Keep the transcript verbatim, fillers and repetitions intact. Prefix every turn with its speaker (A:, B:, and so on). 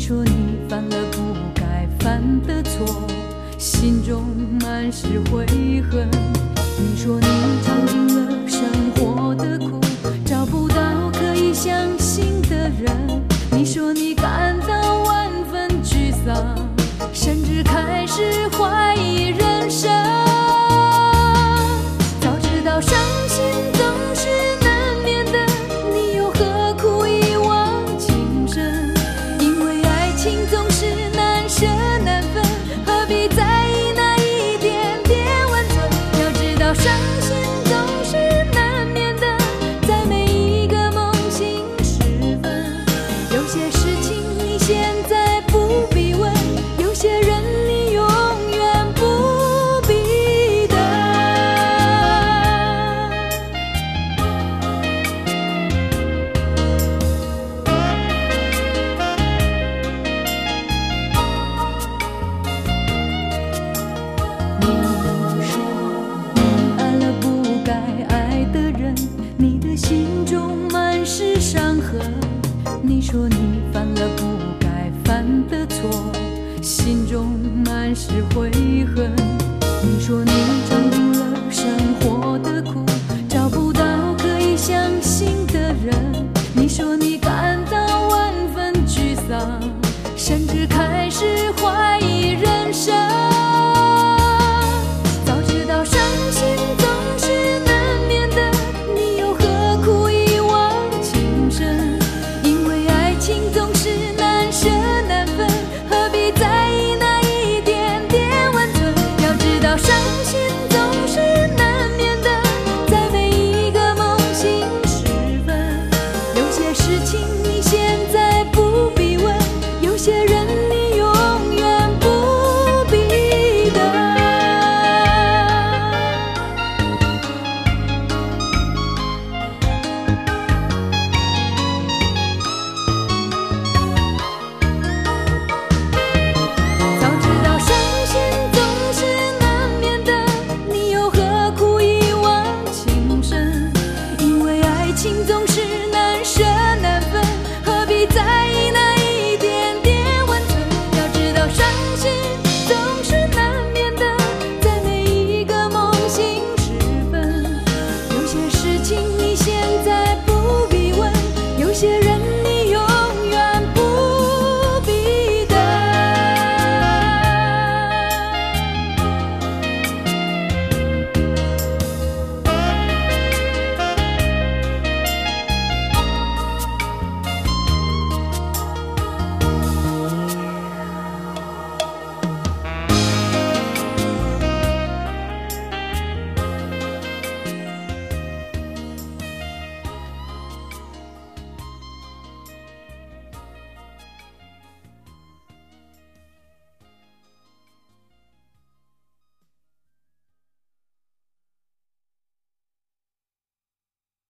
A: 说你犯了不该犯的错，心中满是悔恨。你说你尝尽了生活的苦，找不到可以相信的人。你说你感到万分沮丧，甚至开始怀疑人生。早知道伤心总是难免的，你又何苦一往情深？因为爱情总是难舍难分，何必在意那一点点温存？要知道伤心总是难免的，在每一个梦醒时分。有些事情你现在不必问，有些人你永远不必等。你说你爱了不该爱的人，你的心中满是伤痕。你说你犯了不该犯的错，心中满是悔恨。